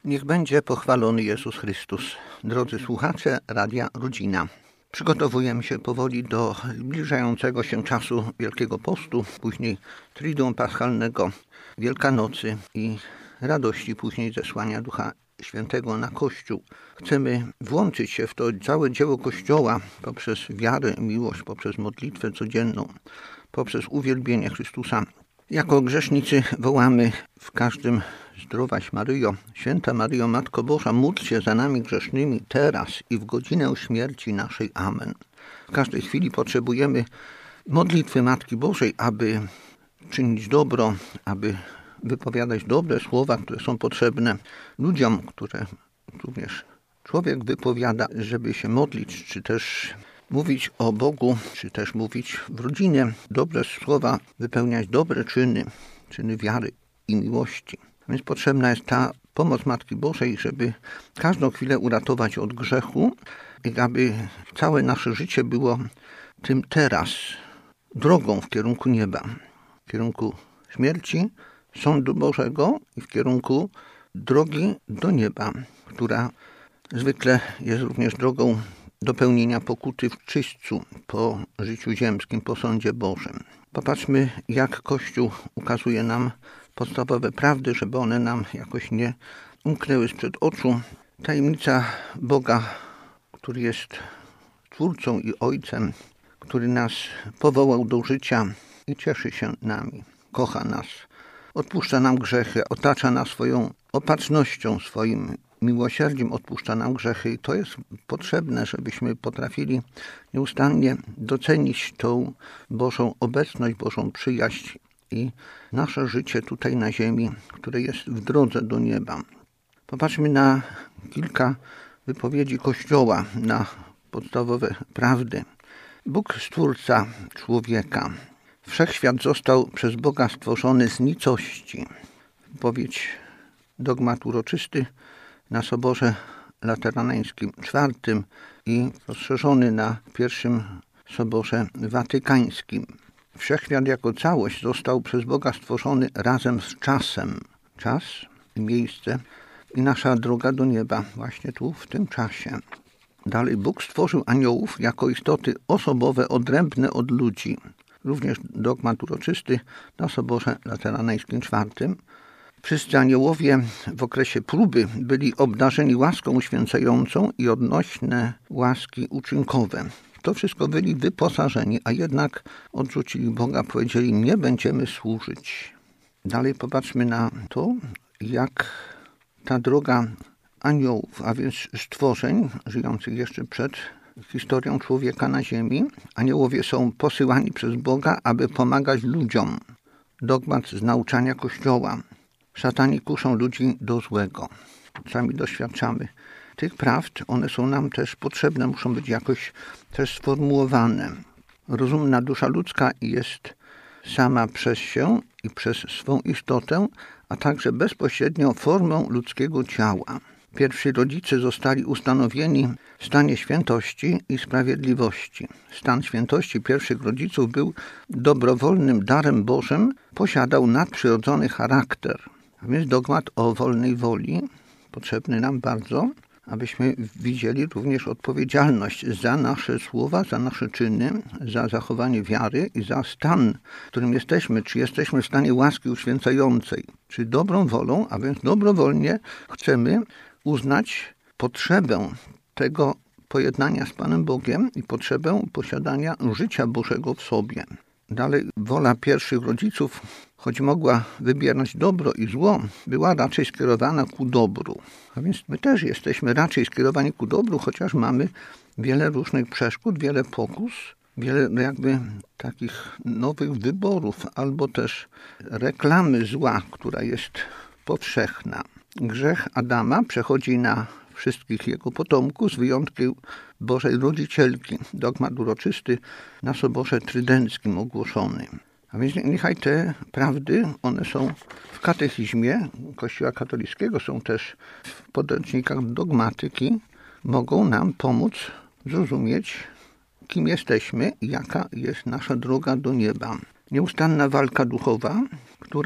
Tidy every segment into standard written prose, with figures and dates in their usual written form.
Niech będzie pochwalony Jezus Chrystus. Drodzy słuchacze Radia Rodzina. Przygotowujemy się powoli do zbliżającego się czasu Wielkiego Postu, później Triduum Paschalnego, Wielkanocy i radości później zesłania Ducha Świętego na Kościół. Chcemy włączyć się w to całe dzieło Kościoła poprzez wiarę, miłość, poprzez modlitwę codzienną, poprzez uwielbienie Chrystusa. Jako grzesznicy wołamy w każdym: Zdrowaś Maryjo, Święta Maryjo, Matko Boża, módl się za nami grzesznymi teraz i w godzinę śmierci naszej. Amen. W każdej chwili potrzebujemy modlitwy Matki Bożej, aby czynić dobro, aby wypowiadać dobre słowa, które są potrzebne ludziom, które również człowiek wypowiada, żeby się modlić, czy też mówić o Bogu, czy też mówić w rodzinie dobre słowa, wypełniać dobre czyny wiary i miłości. Więc potrzebna jest ta pomoc Matki Bożej, żeby każdą chwilę uratować od grzechu i aby całe nasze życie było tym teraz, drogą w kierunku nieba, w kierunku śmierci, sądu Bożego i w kierunku drogi do nieba, która zwykle jest również drogą do pełnienia pokuty w czyśćcu po życiu ziemskim, po sądzie Bożym. Popatrzmy, jak Kościół ukazuje nam podstawowe prawdy, żeby one nam jakoś nie umknęły sprzed oczu. Tajemnica Boga, który jest Twórcą i Ojcem, który nas powołał do życia i cieszy się nami, kocha nas, odpuszcza nam grzechy, otacza nas swoją opatrznością, swoim miłosierdziem, odpuszcza nam grzechy. I to jest potrzebne, żebyśmy potrafili nieustannie docenić tą Bożą obecność, Bożą przyjaźń i nasze życie tutaj na ziemi, które jest w drodze do nieba. Popatrzmy na kilka wypowiedzi Kościoła, na podstawowe prawdy. Bóg Stwórca człowieka. Wszechświat został przez Boga stworzony z nicości. Wypowiedź dogmat uroczysty na Soborze Laterańskim IV i rozszerzony na I Soborze Watykańskim. Wszechświat jako całość został przez Boga stworzony razem z czasem. Czas i miejsce i nasza droga do nieba właśnie tu, w tym czasie. Dalej, Bóg stworzył aniołów jako istoty osobowe, odrębne od ludzi. Również dogmat uroczysty na Soborze Laterańskim IV. Wszyscy aniołowie w okresie próby byli obdarzeni łaską uświęcającą i odnośne łaski uczynkowe. To wszystko byli wyposażeni, a jednak odrzucili Boga, powiedzieli: nie będziemy służyć. Dalej popatrzmy na to, jak ta droga aniołów, a więc stworzeń żyjących jeszcze przed historią człowieka na ziemi. Aniołowie są posyłani przez Boga, aby pomagać ludziom. Dogmat z nauczania Kościoła. Szatani kuszą ludzi do złego. Sami doświadczamy tych prawd. One są nam też potrzebne, muszą być jakoś też sformułowane. Rozumna dusza ludzka jest sama przez się i przez swą istotę, a także bezpośrednio formą ludzkiego ciała. Pierwsi rodzice zostali ustanowieni w stanie świętości i sprawiedliwości. Stan świętości pierwszych rodziców był dobrowolnym darem Bożym, posiadał nadprzyrodzony charakter. A więc dogmat o wolnej woli, potrzebny nam bardzo, abyśmy widzieli również odpowiedzialność za nasze słowa, za nasze czyny, za zachowanie wiary i za stan, w którym jesteśmy. Czy jesteśmy w stanie łaski uświęcającej, czy dobrą wolą, a więc dobrowolnie chcemy uznać potrzebę tego pojednania z Panem Bogiem i potrzebę posiadania życia Bożego w sobie. Dalej, wola pierwszych rodziców, choć mogła wybierać dobro i zło, była raczej skierowana ku dobru. A więc my też jesteśmy raczej skierowani ku dobru, chociaż mamy wiele różnych przeszkód, wiele pokus, wiele jakby takich nowych wyborów, albo też reklamy zła, która jest powszechna. Grzech Adama przechodzi na wszystkich jego potomków, z wyjątkiem Bożej Rodzicielki. Dogmat uroczysty na Soborze Trydenckim ogłoszony. A więc niechaj te prawdy, one są w katechizmie Kościoła katolickiego, są też w podręcznikach dogmatyki, mogą nam pomóc zrozumieć, kim jesteśmy i jaka jest nasza droga do nieba. Nieustanna walka duchowa, która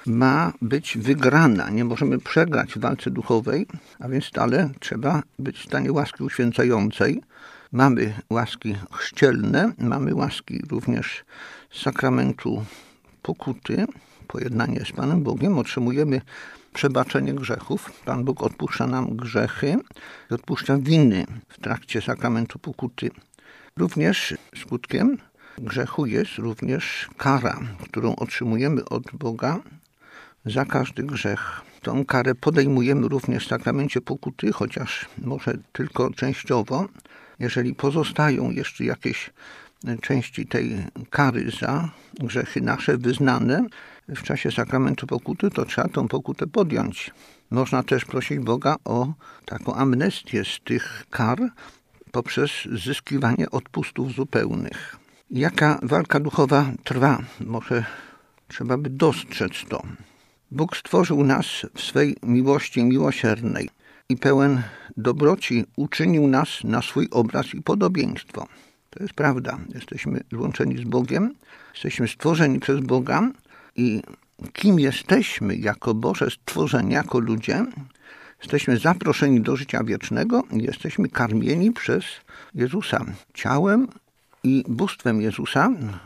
ma być wygrana. Nie możemy przegrać w walce duchowej, a więc stale trzeba być w stanie łaski uświęcającej. Mamy łaski chrzcielne, mamy łaski również z sakramentu pokuty, pojednanie z Panem Bogiem, otrzymujemy przebaczenie grzechów. Pan Bóg odpuszcza nam grzechy i odpuszcza winy w trakcie sakramentu pokuty. Również skutkiem grzechu jest również kara, którą otrzymujemy od Boga za każdy grzech. Tą karę podejmujemy również w sakramencie pokuty, chociaż może tylko częściowo. Jeżeli pozostają jeszcze jakieś części tej kary za grzechy nasze wyznane w czasie sakramentu pokuty, to trzeba tą pokutę podjąć. Można też prosić Boga o taką amnestię z tych kar poprzez zyskiwanie odpustów zupełnych. Jaka walka duchowa trwa? Może trzeba by dostrzec to. Bóg stworzył nas w swej miłości miłosiernej i pełen dobroci uczynił nas na swój obraz i podobieństwo. To jest prawda. Jesteśmy złączeni z Bogiem, jesteśmy stworzeni przez Boga i kim jesteśmy jako Boże stworzenie, jako ludzie? Jesteśmy zaproszeni do życia wiecznego i jesteśmy karmieni przez Jezusa ciałem i bóstwem Jezusa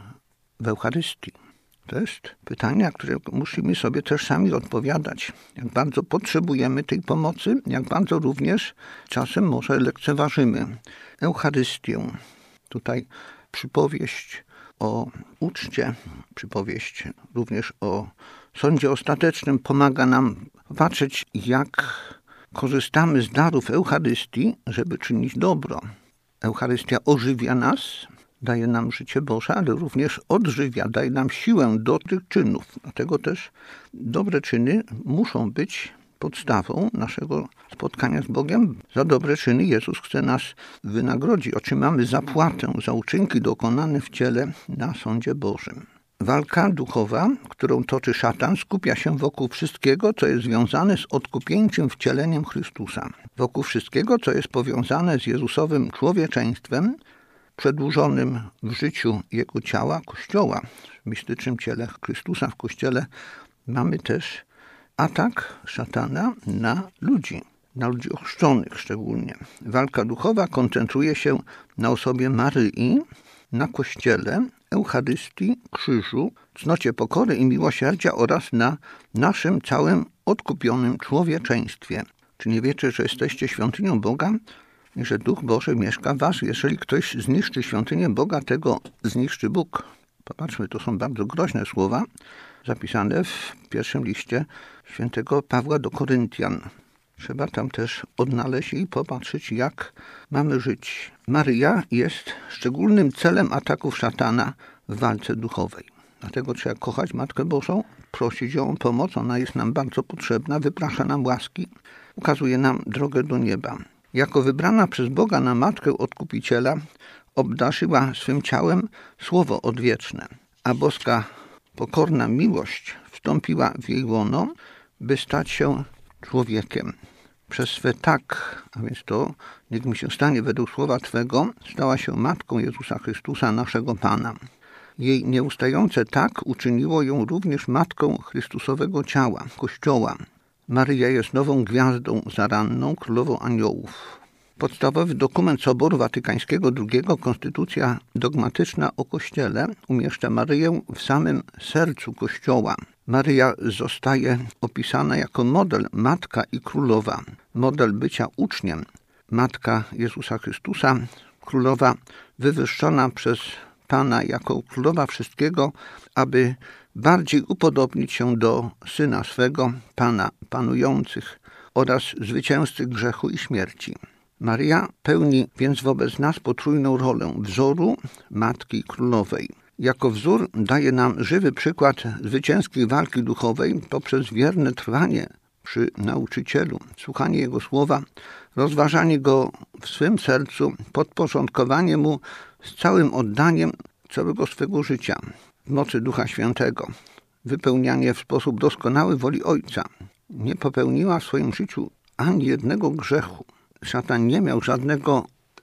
w Eucharystii. To jest pytanie, na które musimy sobie też sami odpowiadać. Jak bardzo potrzebujemy tej pomocy, jak bardzo również czasem może lekceważymy Eucharystię. Tutaj przypowieść o uczcie, przypowieść również o sądzie ostatecznym pomaga nam patrzeć, jak korzystamy z darów Eucharystii, żeby czynić dobro. Eucharystia ożywia nas, daje nam życie Boże, ale również odżywia, daje nam siłę do tych czynów. Dlatego też dobre czyny muszą być podstawą naszego spotkania z Bogiem. Za dobre czyny Jezus chce nas wynagrodzić. Otrzymamy zapłatę za uczynki dokonane w ciele na sądzie Bożym. Walka duchowa, którą toczy szatan, skupia się wokół wszystkiego, co jest związane z odkupieńczym wcieleniem Chrystusa. Wokół wszystkiego, co jest powiązane z Jezusowym człowieczeństwem, przedłużonym w życiu Jego ciała, Kościoła. W mistycznym ciele Chrystusa, w Kościele mamy też atak szatana na ludzi ochrzczonych szczególnie. Walka duchowa koncentruje się na osobie Maryi, na Kościele, Eucharystii, krzyżu, cnocie pokory i miłosierdzia oraz na naszym całym odkupionym człowieczeństwie. Czy nie wiecie, że jesteście świątynią Boga i że Duch Boży mieszka w was? Jeżeli ktoś zniszczy świątynię Boga, tego zniszczy Bóg. Popatrzmy, to są bardzo groźne słowa zapisane w pierwszym liście świętego Pawła do Koryntian. Trzeba tam też odnaleźć i popatrzeć, jak mamy żyć. Maryja jest szczególnym celem ataków szatana w walce duchowej. Dlatego trzeba kochać Matkę Bożą, prosić ją o pomoc. Ona jest nam bardzo potrzebna, wyprasza nam łaski, ukazuje nam drogę do nieba. Jako wybrana przez Boga na Matkę Odkupiciela obdarzyła swym ciałem słowo odwieczne, a boska pokorna miłość wstąpiła w jej łono, by stać się człowiekiem. Przez swe tak, a więc to niech mi się stanie według słowa Twego, stała się Matką Jezusa Chrystusa, naszego Pana. Jej nieustające tak uczyniło ją również Matką Chrystusowego ciała, Kościoła. Maryja jest nową gwiazdą zaranną, królową aniołów. Podstawowy dokument Soboru Watykańskiego II, Konstytucja dogmatyczna o Kościele, umieszcza Maryję w samym sercu Kościoła. Maryja zostaje opisana jako model, matka i królowa. Model bycia uczniem. Matka Jezusa Chrystusa, królowa wywyższona przez Pana jako królowa wszystkiego, aby bardziej upodobnić się do Syna swego, Pana panujących oraz zwycięzcy grzechu i śmierci. Maryja pełni więc wobec nas potrójną rolę wzoru, matki królowej. Jako wzór daje nam żywy przykład zwycięskiej walki duchowej poprzez wierne trwanie przy nauczycielu, słuchanie Jego słowa, rozważanie Go w swym sercu, podporządkowanie Mu z całym oddaniem całego swego życia w mocy Ducha Świętego, wypełnianie w sposób doskonały woli Ojca. Nie popełniła w swoim życiu ani jednego grzechu. Szatan nie miał żadnego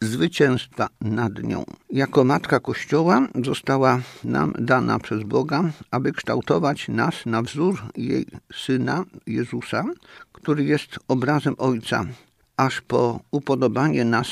zwycięstwa nad nią. Jako Matka Kościoła została nam dana przez Boga, aby kształtować nas na wzór jej Syna Jezusa, który jest obrazem Ojca, aż po upodobanie nas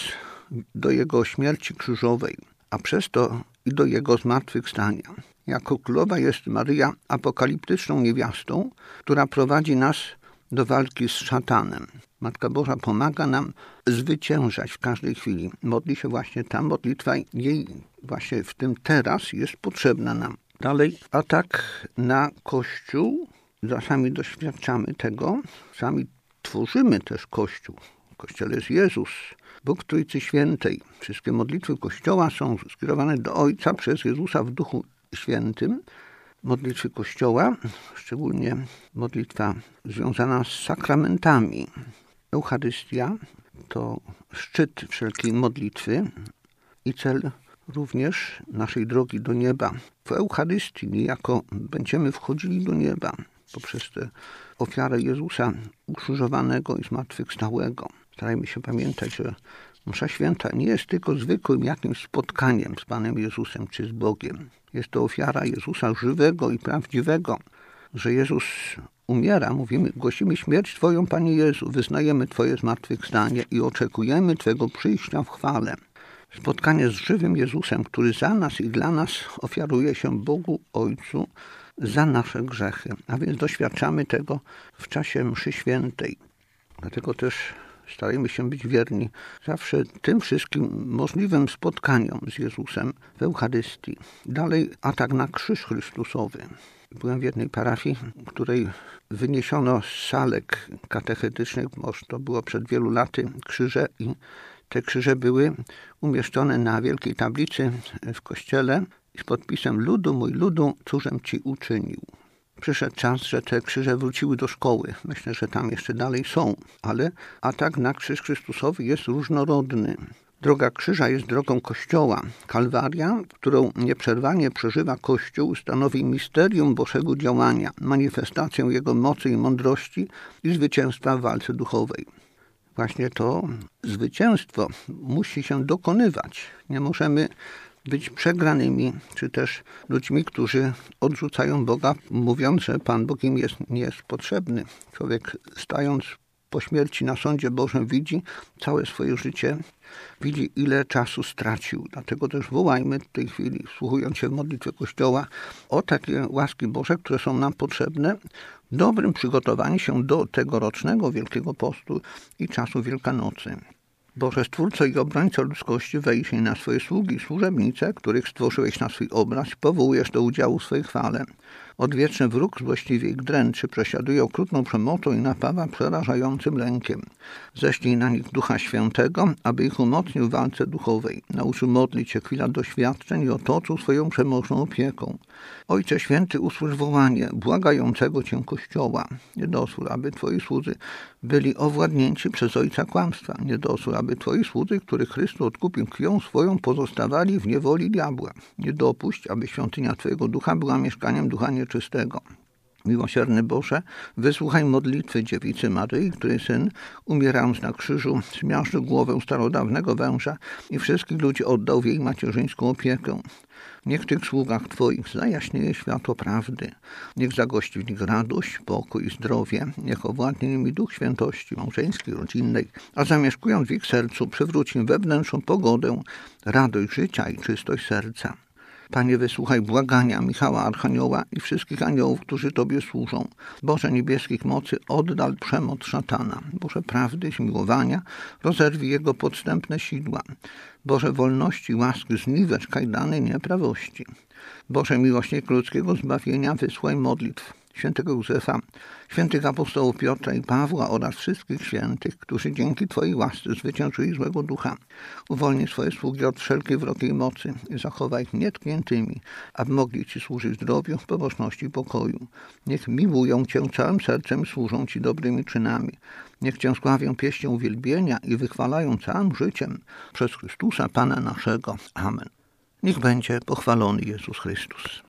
do Jego śmierci krzyżowej, a przez to i do Jego zmartwychwstania. Jako królowa jest Maryja apokaliptyczną niewiastą, która prowadzi nas do walki z szatanem. Matka Boża pomaga nam zwyciężać w każdej chwili. Modli się właśnie ta modlitwa, jej właśnie w tym teraz jest potrzebna nam. Dalej, atak na Kościół. Sami doświadczamy tego, sami tworzymy też Kościół. W Kościele jest Jezus, Bóg Trójcy Świętej. Wszystkie modlitwy Kościoła są skierowane do Ojca przez Jezusa w Duchu Świętym. Modlitwy Kościoła, szczególnie modlitwa związana z sakramentami. Eucharystia to szczyt wszelkiej modlitwy i cel również naszej drogi do nieba. W Eucharystii niejako będziemy wchodzili do nieba poprzez tę ofiarę Jezusa ukrzyżowanego i zmartwychwstałego. Starajmy się pamiętać, że msza święta nie jest tylko zwykłym jakimś spotkaniem z Panem Jezusem czy z Bogiem. Jest to ofiara Jezusa żywego i prawdziwego, że Jezus umiera, mówimy, głosimy śmierć Twoją, Panie Jezu, wyznajemy Twoje zmartwychwstanie i oczekujemy Twego przyjścia w chwale. Spotkanie z żywym Jezusem, który za nas i dla nas ofiaruje się Bogu Ojcu za nasze grzechy, a więc doświadczamy tego w czasie mszy świętej. Dlatego też starajmy się być wierni zawsze tym wszystkim możliwym spotkaniom z Jezusem w Eucharystii. Dalej atak na krzyż Chrystusowy. Byłem w jednej parafii, której wyniesiono z salek katechetycznych, może to było przed wielu laty, krzyże i te krzyże były umieszczone na wielkiej tablicy w kościele z podpisem ludu mój ludu, cóżem Ci uczynił. Przyszedł czas, że te krzyże wróciły do szkoły. Myślę, że tam jeszcze dalej są, ale atak na krzyż Chrystusowy jest różnorodny. Droga krzyża jest drogą Kościoła. Kalwaria, którą nieprzerwanie przeżywa Kościół, stanowi misterium Bożego działania, manifestację Jego mocy i mądrości i zwycięstwa w walce duchowej. Właśnie to zwycięstwo musi się dokonywać. Nie możemy być przegranymi, czy też ludźmi, którzy odrzucają Boga, mówiąc, że Pan Bóg im nie jest potrzebny. Człowiek stając po śmierci na sądzie Bożym widzi całe swoje życie, widzi ile czasu stracił. Dlatego też wołajmy w tej chwili, wsłuchując się w modlitwę Kościoła, o takie łaski Boże, które są nam potrzebne w dobrym przygotowaniu się do tegorocznego Wielkiego Postu i czasu Wielkanocy. Boże Stwórco i Obrońco ludzkości, wyjrzyj na swoje sługi i służebnice, których stworzyłeś na swój obraz, powołujesz do udziału w swej chwale. Odwieczny wróg złośliwie ich dręczy, prześladuje okrutną przemocą i napawa przerażającym lękiem. Ześlij na nich Ducha Świętego, aby ich umocnił w walce duchowej. Nauczył modlić się chwila doświadczeń i otoczył swoją przemożną opieką. Ojcze Święty, usłysz wołanie błagającego Cię Kościoła. Nie dozwól, aby Twoi słudzy byli owładnięci przez ojca kłamstwa. Nie dozwól, aby Twoi słudzy, których Chrystus odkupił krwią swoją, pozostawali w niewoli diabła. Nie dopuść, aby świątynia Twojego Ducha była mieszkaniem ducha nieczystego. Miłosierny Boże, wysłuchaj modlitwy dziewicy Maryi, której Syn, umierając na krzyżu, zmiażdżył głowę starodawnego węża i wszystkich ludzi oddał w jej macierzyńską opiekę. Niech w tych sługach Twoich zajaśnieje światło prawdy. Niech zagości w nich radość, pokój i zdrowie. Niech owładnie nimi duch świętości małżeńskiej, rodzinnej, a zamieszkując w ich sercu przywróci im wewnętrzną pogodę, radość życia i czystość serca. Panie, wysłuchaj błagania Michała Archanioła i wszystkich aniołów, którzy Tobie służą. Boże niebieskich mocy, oddal przemoc szatana. Boże prawdy, zmiłowania, rozerwij jego podstępne sidła. Boże wolności, łaski, zniwecz kajdany nieprawości. Boże miłośnik ludzkiego zbawienia, wysłuchaj modlitw świętego Józefa, świętych apostołów Piotra i Pawła oraz wszystkich świętych, którzy dzięki Twojej łasce zwyciężyli złego ducha. Uwolnij swoje sługi od wszelkiej wrogiej mocy i zachowaj ich nietkniętymi, aby mogli Ci służyć zdrowiu, pobożności i pokoju. Niech miłują Cię całym sercem i służą Ci dobrymi czynami. Niech Cię sławią pieśnią uwielbienia i wychwalają całym życiem przez Chrystusa Pana naszego. Amen. Niech będzie pochwalony Jezus Chrystus.